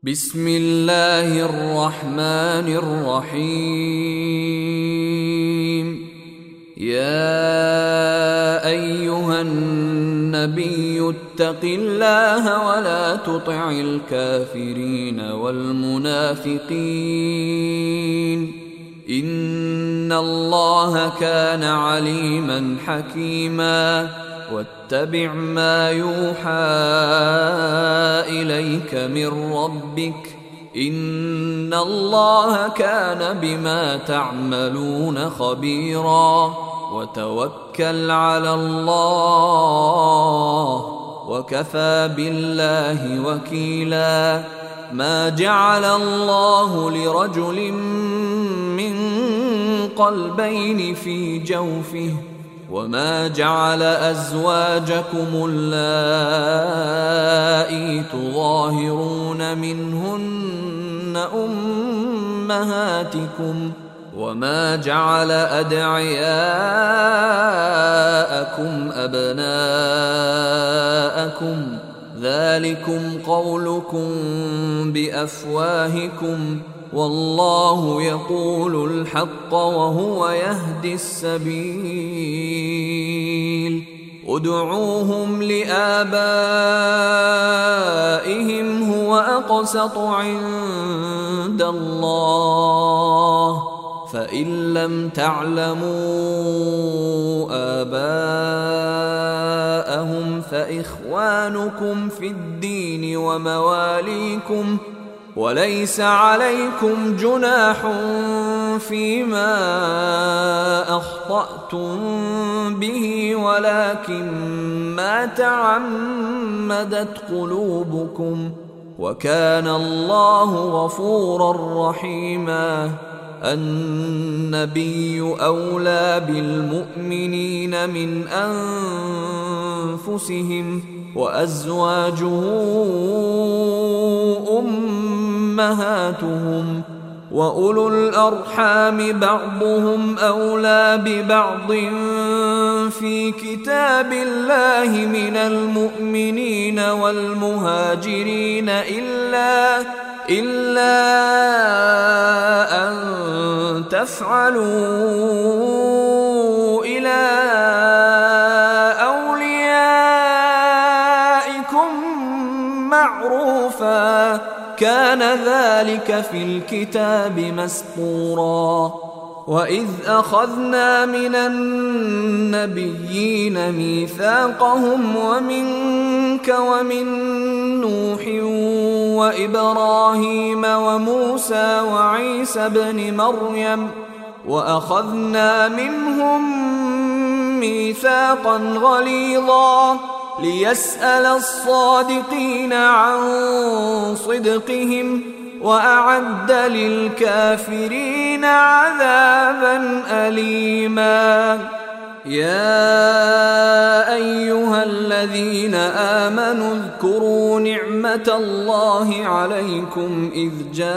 بسم الله الرحمن الرحيم. يا أيها النبي اتق الله ولا تطع الكافرين والمنافقين إن الله كان عليما حكيما. واتبع ما يوحى إليك من ربك إن الله كان بما تعملون خبيرا. وتوكل على الله وكفى بالله وكيلا. ما جعل الله لرجل من قلبين في جوفه وما جعل أزواجكم اللائي تظاهرون منهن أمهاتكم وما جعل أدعياءكم أبناءكم ذلكم قولكم بأفواهكم والله يقول الحق وهو يهدي السبيل. ادعوهم لآبائهم هو أقسط عند الله فإن لم تعلموا آباءهم فإخوانكم في الدين ومواليكم وليس عليكم جناح فيما أخطأتم به ولكن ما تعمدت قلوبكم وكان الله غفورا رحيما. النبي أولى بالمؤمنين من أنفسهم وأزواجه أمهاتهم وأولو الأرحام بعضهم أولى ببعض في كتاب الله من المؤمنين والمهاجرين إلا أن تفعلوا إلى أوليائكم معروفا كان ذلك في الكتاب مسطورا. وإذ أخذنا من النبيين ميثاقهم ومنك ومن نوح وإبراهيم وموسى وعيسى بن مريم وأخذنا منهم ميثاقا غليظا ليسأل الصادقين عن صدقهم وأعد للكافرين عذابا أليما. يا أيها الذين آمنوا اذكروا نعمة الله عليكم إذ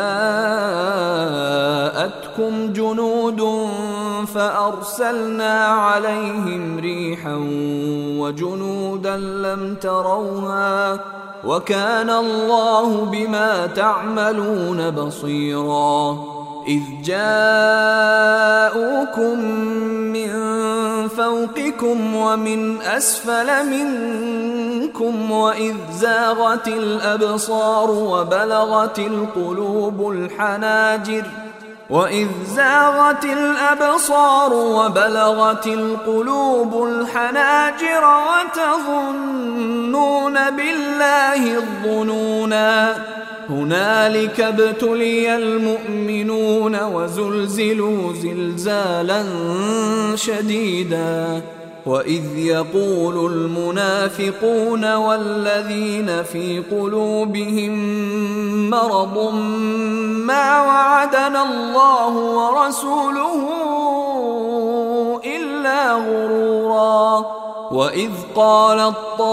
جاءتكم جنود فأرسلنا عليهم ريحا وجنودا لم تروها وكان الله بما تعملون بصيرا. إذ جاءوكم من فوقكم ومن أسفل منكم وإذ زاغت الأبصار وبلغت القلوب الحناجر وتظنون بالله الظنونا. هنالك ابتلي المؤمنون وزلزلوا زلزالا شديدا. وإذ يقول المنافقون والذين في قلوبهم مرض ما وعدنا الله ورسوله إلا غرورا. وإذ قالت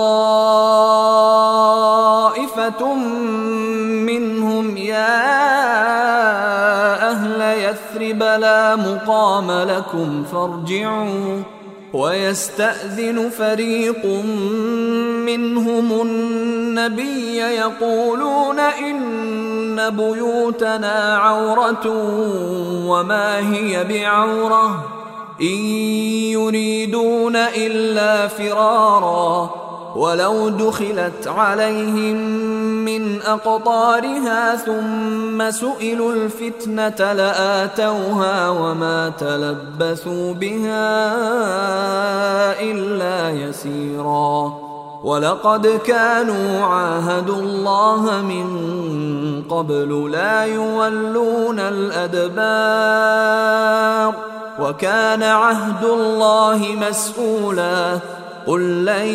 طائفة منهم يا أهل يثرب لا مقام لكم فارجعوا ويستأذن فريق منهم النبي يقولون إن إن بيوتنا عورة وما هي بعورة إن يريدون إلا فرارا ولو دخلت عليهم من أقطارها ثم سئلوا الفتنة لآتوها وما تلبثوا بها إلا يسيرا ولقد كانوا عاهدوا الله من قبل لا يولون الأدبار وكان عهد الله مسؤولا قل لن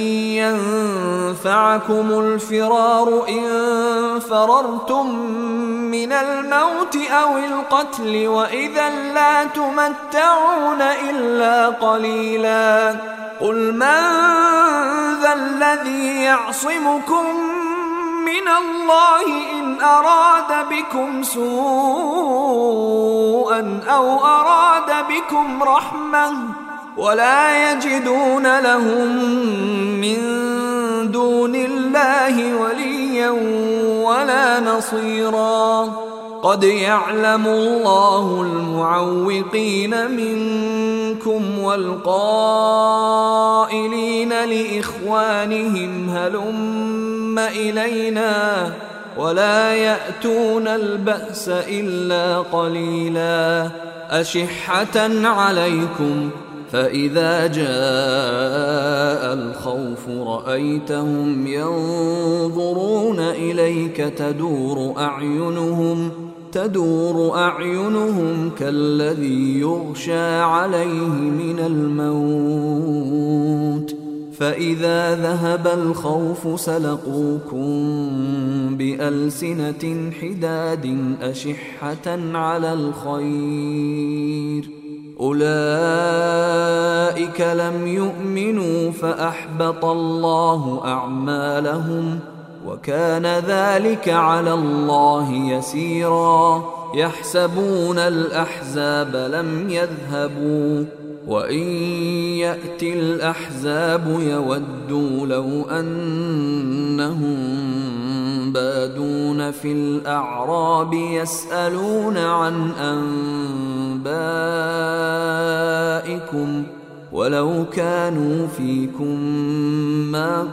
ينفعكم الفرار إن فررتم من الموت أو القتل وإذا لا تمتعون إلا قليلا قل من ذا الذي يعصمكم من الله إن أراد بكم سوءا أو أراد بكم رحمة ولا يجدون لهم من دون الله وليا ولا نصيرا قد يعلم الله المعوقين منكم والقائلين لإخوانهم هلم إلينا ولا يأتون البأس إلا قليلا أشحة عليكم فإذا جاء الخوف رأيتهم ينظرون إليك تدور أعينهم كالذي يغشى عليه من الموت فإذا ذهب الخوف سلقوكم بألسنة حداد أشحة على الخير أولئك لم يؤمنوا فأحبط الله أعمالهم وكان ذلك على الله يسيرا يحسبون الأحزاب لم يذهبوا وإن يأتي الأحزاب يودوا لو أنهم بادون في الأعراب يسألون عن أنبائكم ولو كانوا فيكم ما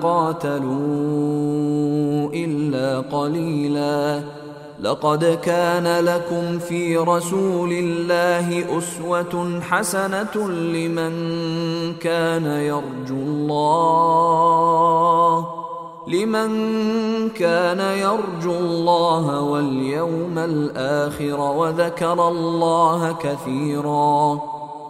قاتلوا إلا قليلا لقد كان لكم في رسول الله أسوة حسنة لمن كان يرجو الله واليوم الآخر وذكر الله كثيرا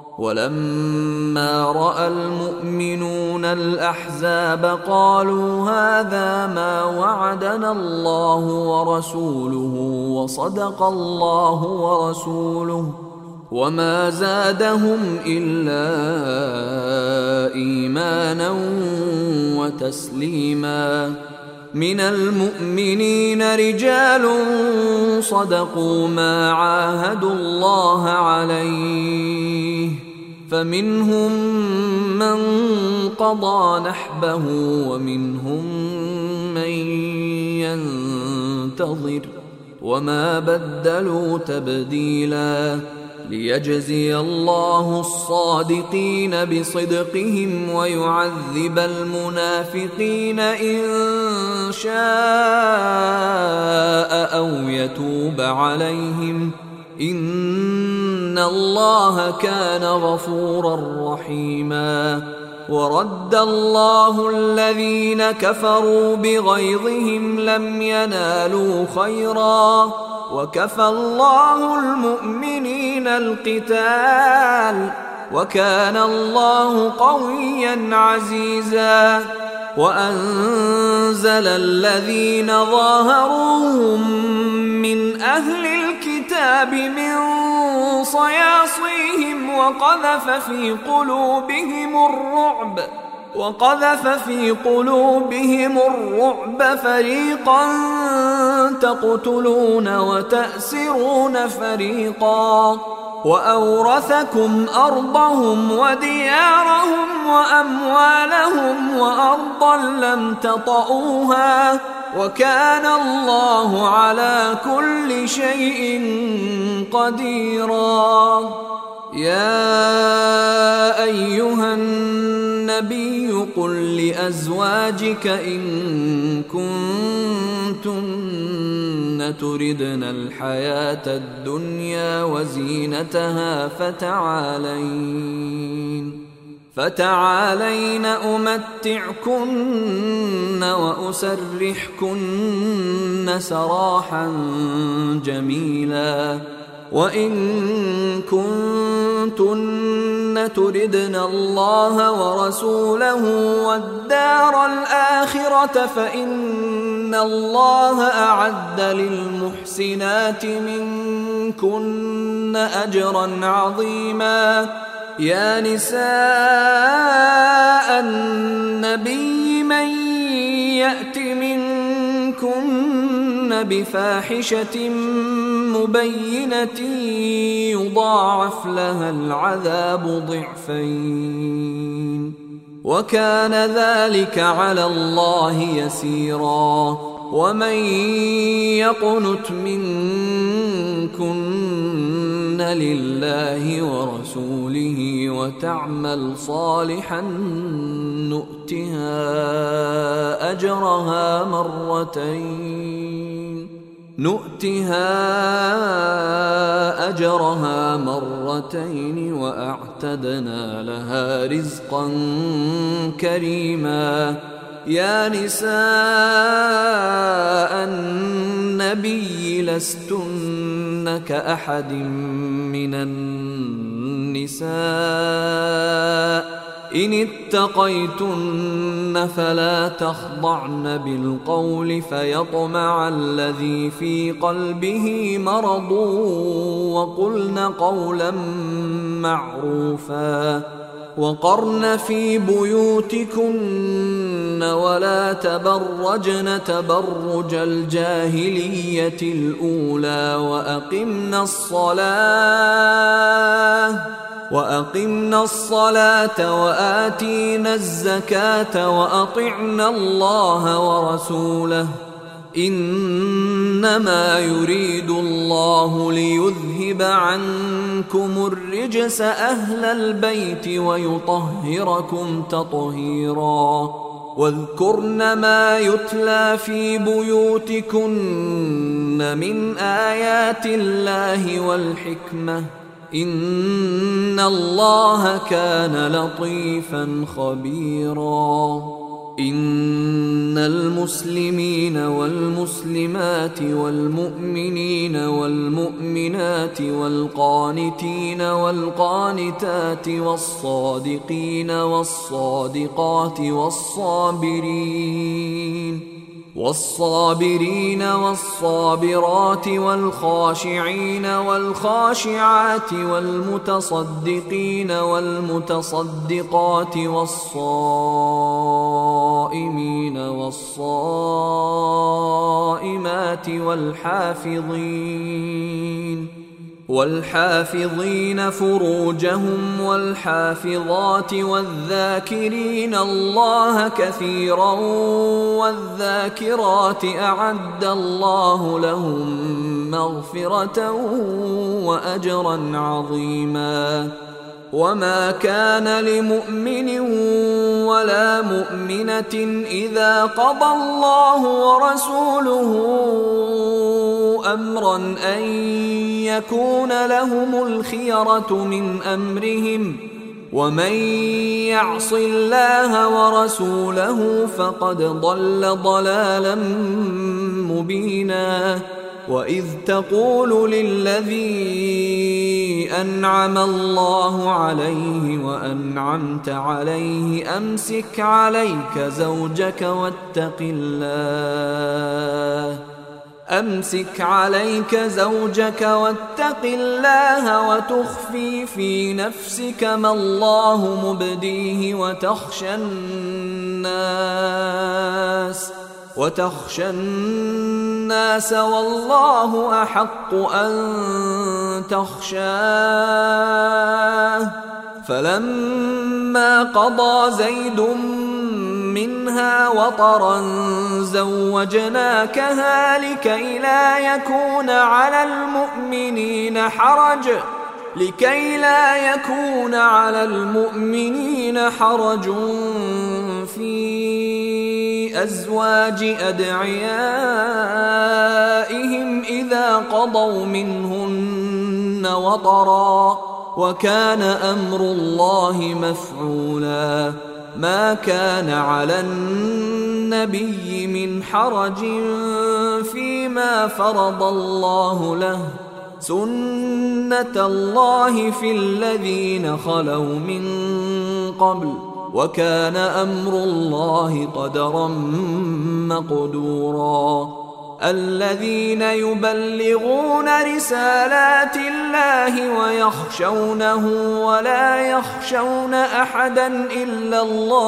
ولما رأى المؤمنون الأحزاب قالوا هذا ما وعدنا الله ورسوله وصدق الله ورسوله وما زادهم إلا إيمانا وتسليما من المؤمنين رجال صدقوا ما عاهدوا الله عليه فمنهم من قضى نحبه ومنهم من ينتظر وما بدلوا تبديلا ليجزي الله الصادقين بصدقهم ويعذب المنافقين إن شاء أو يتوب عليهم إن الله كان غفورا رحيما ورد الله الذين كفروا بغيظهم لم ينالوا خيرا وكفى الله المؤمنين القتال وكان الله قويا عزيزا وأنزل الذين ظاهروهم من أهل الكتاب من صياصيهم وقذف في قلوبهم الرعب فريقا تقتلون وتأسرون فريقا وأورثكم أرضهم وديارهم وأموالهم وأرضا لم تطئوها وكان الله على كل شيء قديرا. يا أيها النبي قل لأزواجك إن كنتن تردن الحياة الدنيا وزينتها فتعالين أمتعكن وأسرحكن سراحا جميلا. وإن كنتن تردن الله ورسوله والدار الآخرة فإن الله أعد للمحسنات منكن أجرا عظيما. يا نساء النبي من يأت منكن بفاحشة مبينة يضاعف لها العذاب ضعفين وكان ذلك على الله يسيرا. ومن يقنت منكن لله ورسوله وتعمل صالحا نؤتها أجرها مرتين وأعتدنا لها رزقا كريما. يا نساء النبي لستن كأحد من النساء إن اتقيتن فلا تخضعن بالقول فيطمع الذي في قلبه مرض وقلن قولا معروفا. وقرن في بيوتكن ولا تبرجن تبرج الجاهلية الأولى وأقمنا الصلاة وآتينا الزكاة وأطعنا الله ورسوله إنما يريد الله ليذهب عنكم الرجس أهل البيت ويطهركم تطهيرا. واذكرن ما يتلى في بيوتكن من آيات الله والحكمة إن الله كان لطيفا خبيرا. إن المسلمين والمسلمات والمؤمنين والمؤمنات والقانتين والقانتات والصادقين والصادقات والصابرين والصابرات والخاشعين والخاشعات والمتصدقين والمتصدقات والصائمين والصائمات والحافظين فروجهم والحافظات والذاكرين الله كثيرا والذاكرات أعد الله لهم مغفرة وأجرا عظيما. وما كان لمؤمن ولا مؤمنة إذا قضى الله ورسوله أمرا أن يكون لهم الخيرة من أمرهم ومن يعص الله ورسوله فقد ضل ضلالا مبينا. وإذ تقول للذي أنعم الله عليه وأنعمت عليه أمسك عليك زوجك واتق الله وتخفي في نفسك ما الله مبديه وتخشى الناس والله أحق أن تخشاه. فلما قضى زيد منها وطرا زوجناكها لكي لا يكون على المؤمنين حرج في أزواج أدعيائهم إذا قضوا منهن وطرا، وكان أمر الله مفعولا. ما كان على النبي من حرج فيما فرض الله له، سنة الله في الذين خلوا من قبل، وكان أمر الله قدرا مقدورا. الذين يبلغون رسالات الله ويخشونه ولا يخشون أحدا إلا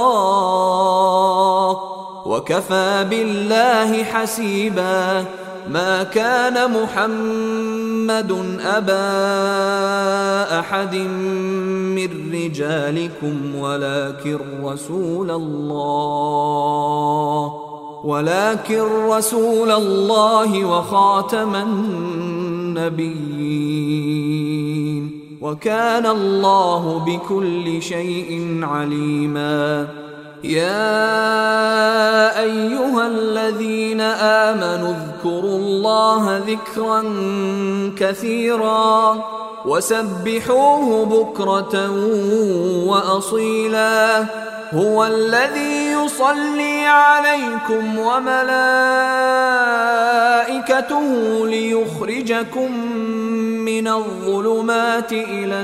الله، وكفى بالله حسيبا. ما كان محمد أبا أحد من رجالكم ولكن رسول الله وخاتم النبيين، وكان الله بكل شيء عليما. يا أيها الذين آمنوا اذكروا الله ذكرا كثيرا وسبحوه بكرة وأصيلا. هو الذي يصلي عليكم وملائكته ليخرجكم من الظلمات إلى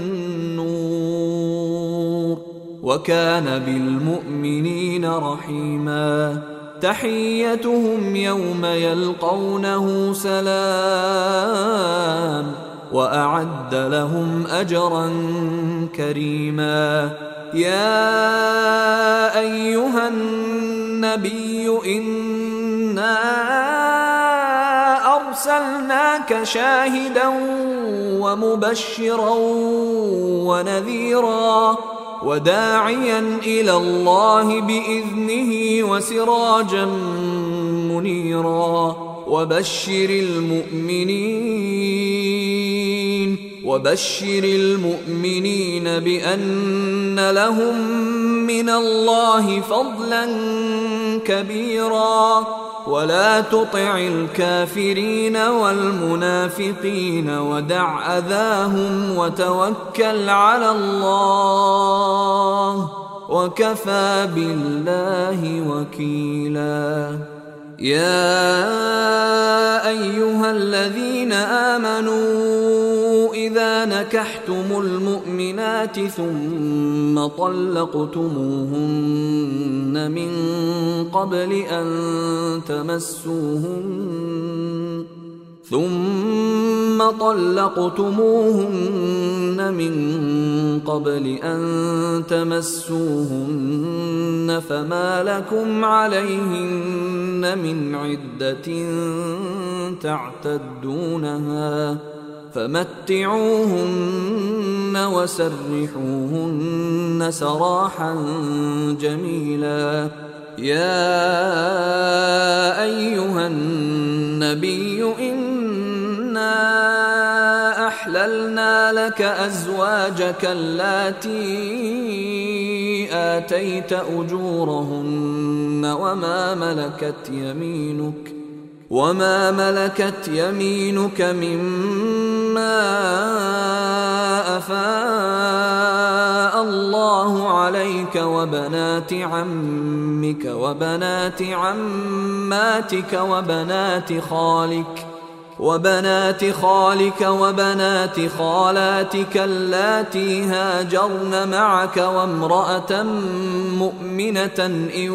النور، وكان بالمؤمنين رحيما. تحيتهم يوم يلقونه سلام، وأعد لهم أجرا كريما. يا أيها النبي إنا أرسلناك شاهدا ومبشرا ونذيرا وداعيا إلى الله بإذنه وسراجا منيرا. وبشر المؤمنين بأن لهم من الله فضلا كبيرا. ولا تطع الكافرين والمنافقين ودع أذاهم وتوكل على الله، وكفى بالله وكيلا. يا أيها الذين آمنوا إذا نكحتم المؤمنات ثم طلقتموهن من قبل أن تمسوهن فما لكم عليهن من عدة تعتدونها، فمتعوهن وسرحوهن سراحا جميلا. يا أيها النبي إنا أحللنا لك أزواجك اللاتي آتيت أجورهن وما ملكت يمينك مما أفاء الله عليك، وبنات عمك وبنات عماتك وبنات خالك وبنات خالاتك اللاتي هاجرن معك، وامرأة مؤمنة إن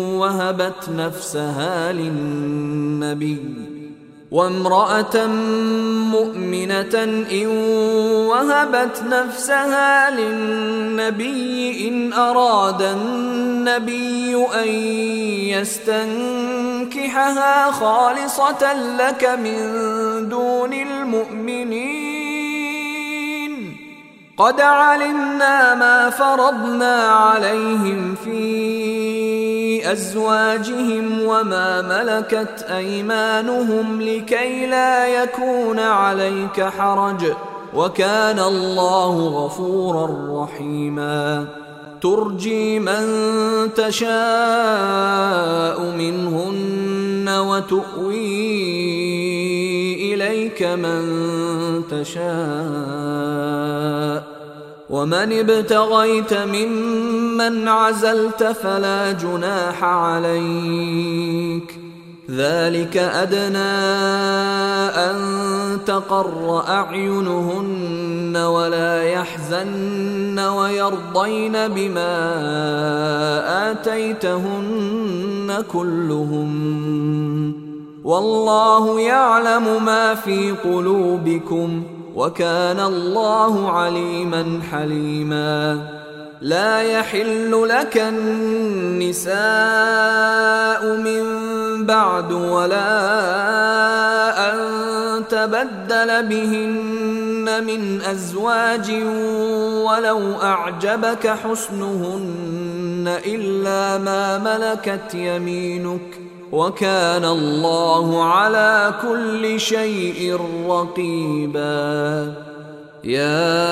وهبت نفسها للنبي إن أراد النبي أن يستنكحها خالصة لك من دون المؤمنين. قد علمنا ما فرضنا عليهم في لأزواجهم وما ملكت أيمانهم لكي لا يكون عليك حرج، وكان الله غفورا رحيما. ترجي من تشاء منهن وتؤوي إليك من تشاء، ومن ابتغيت ممن عزلت فلا جناح عليك، ذلك أدنى أن تقر أعينهن ولا يحزن ويرضين بما آتيتهن كلهم، والله يعلم ما في قلوبكم، وكان الله عليما حليما. لا يحل لك النساء من بعد ولا أن تبدل بهن من أزواج ولو أعجبك حسنهن إلا ما ملكت يمينك، وكان الله على كل شيء رقيبا. يا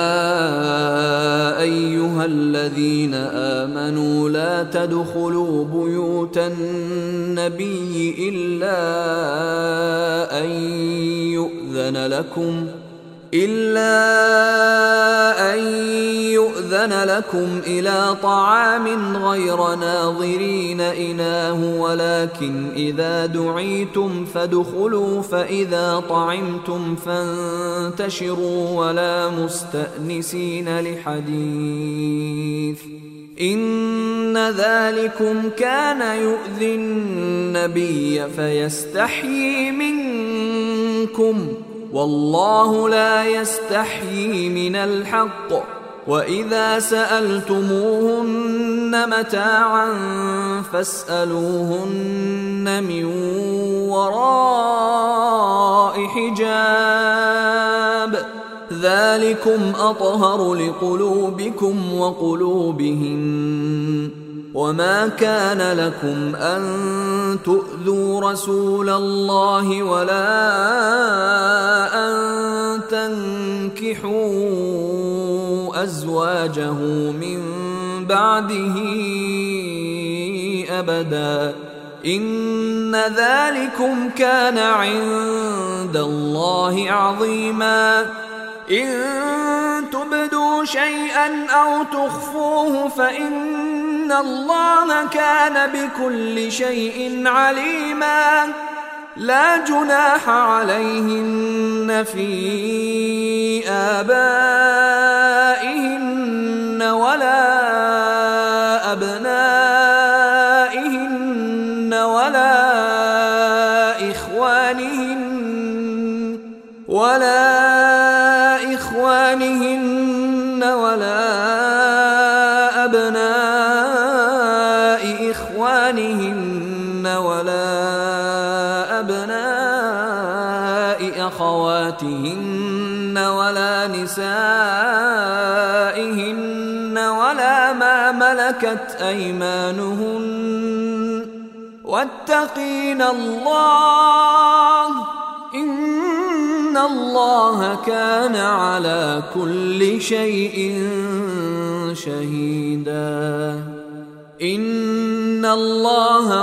أيها الذين آمنوا لا تدخلوا بيوت النبي إلا أن يؤذن لكم إلى طعام غير ناظرين إناه، ولكن إذا دعيتم فادخلوا، فإذا طعمتم فانتشروا ولا مستأنسين لحديث، إن ذلكم كان يؤذي النبي فيستحيي منكم، والله لا يستحيي من الحق. وإذا سألتموهن متاعا فاسألوهن من وراء حجاب، ذلكم أطهر لقلوبكم وقلوبهن. وما كان لكم أن تؤذوا رسول الله ولا أن تنكحوا أزواجه من بعده أبدا، إن ذلكم كان عند الله عظيما. إن تبدوا شيئا أو تخفوه فإن الله كان بكل شيء عليما. لا جناح عليهن في آبائهن ولا أبنائهن ولا إخوانهن ولا أبناء إخوانهن ولا أبناء أخواتهن ولا نسائهن ولا ما ملكت أيمانهن، واتقين الله، إن الله كان على كل شيء شهيدا. إن الله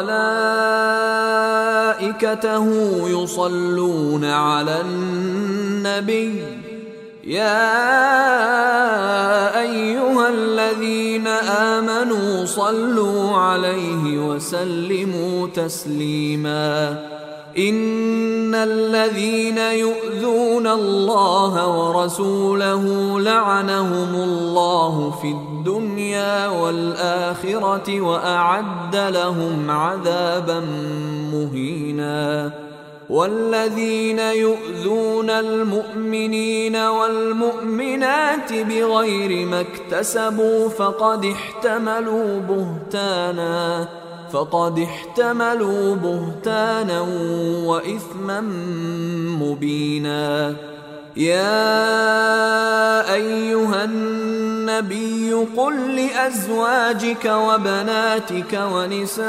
وملائكته يصلون على النبي، يا أيها الذين آمنوا صلوا عليه وسلموا تسليما. إن الذين يؤذون الله ورسوله لعنهم الله في الدنيا والآخرة وأعد لهم عذابا مهينا. والذين يؤذون المؤمنين والمؤمنات بغير ما اكتسبوا فقد احتملوا بهتانا وإثما مبينا. يا أيها النبي قل لأزواجك وبناتك ونساء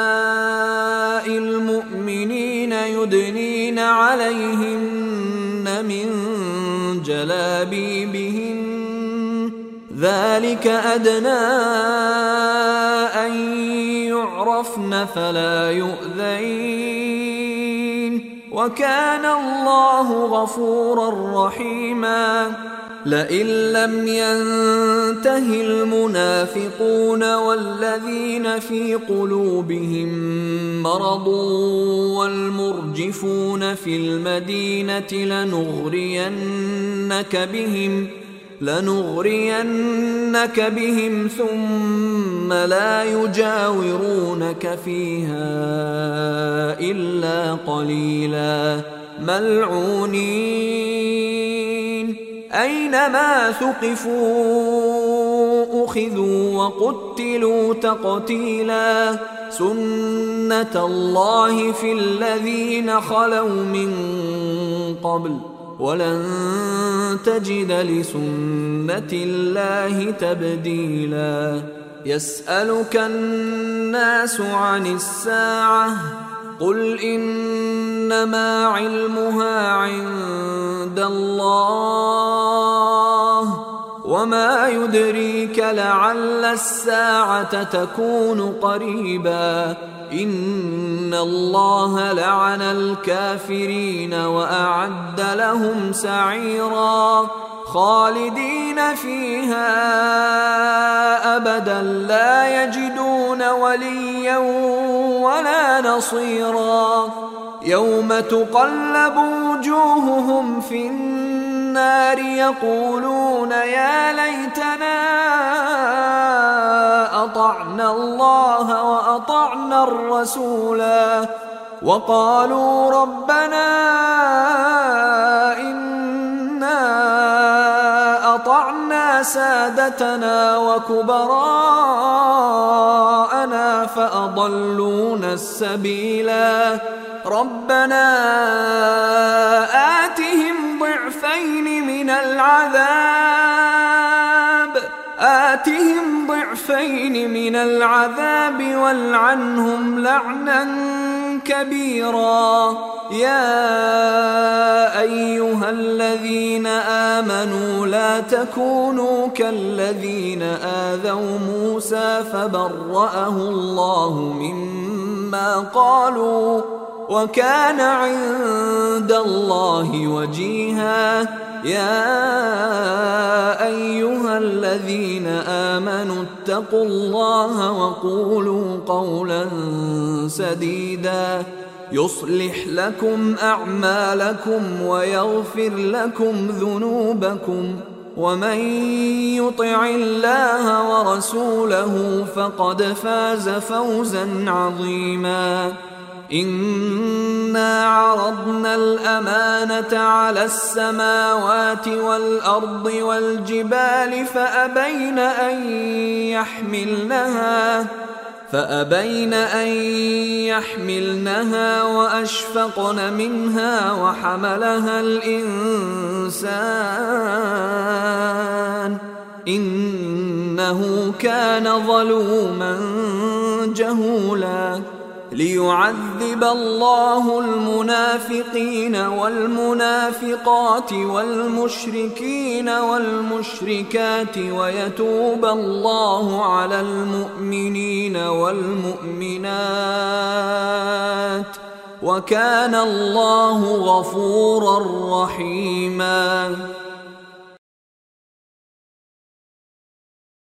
المؤمنين يدنين عليهن من جلابيبهن ذلك أدنى أن يعرفن فلا يؤذين وكان الله غفورا رحيما. لئن لم ينته المنافقون والذين في قلوبهم مرض والمرجفون في المدينة لنغرينك بهم ثم لا يجاورونك فيها إلا قليلا ملعونين أينما ثقفوا أخذوا وقتلوا تقتيلا سنة الله في الذين خلوا من قبل ولن تجد لسنة الله تبديلا. يسألك الناس عن الساعة قل إنما علمها عند الله وما يدريك لعل الساعة تكون قريبا. إن الله لعن الكافرين وأعد لهم سعيرا خالدين فيها أبدا لا يجدون وليا ولا نصيرا. يوم تقلب وجوههم في النار يقولون يا ليتنا أطعنا الله وأطعنا الرسولا وقالوا ربنا إنا أطعنا سادتنا وكبراءنا فأضلونا السبيلا. ربنا آتهم ضعفين من العذاب والعنهم لعنا كبيرا. يا أيها الذين آمنوا لا تكونوا كالذين آذوا موسى فبرأه الله مما قالوا وكان عند الله وجيها. يا أيها الذين آمنوا اتقوا الله وقولوا قولا سديدا يصلح لكم أعمالكم ويغفر لكم ذنوبكم ومن يطع الله ورسوله فقد فاز فوزا عظيما. إنا عرضنا الأمانة على السماوات والأرض والجبال فأبين أن يحملنها وأشفقن منها وحملها الإنسان إنه كان ظلوما جهولا. ليعذب الله المنافقين والمنافقات والمشركين والمشركات ويتوب الله على المؤمنين والمؤمنات وكان الله غفورا رحيما.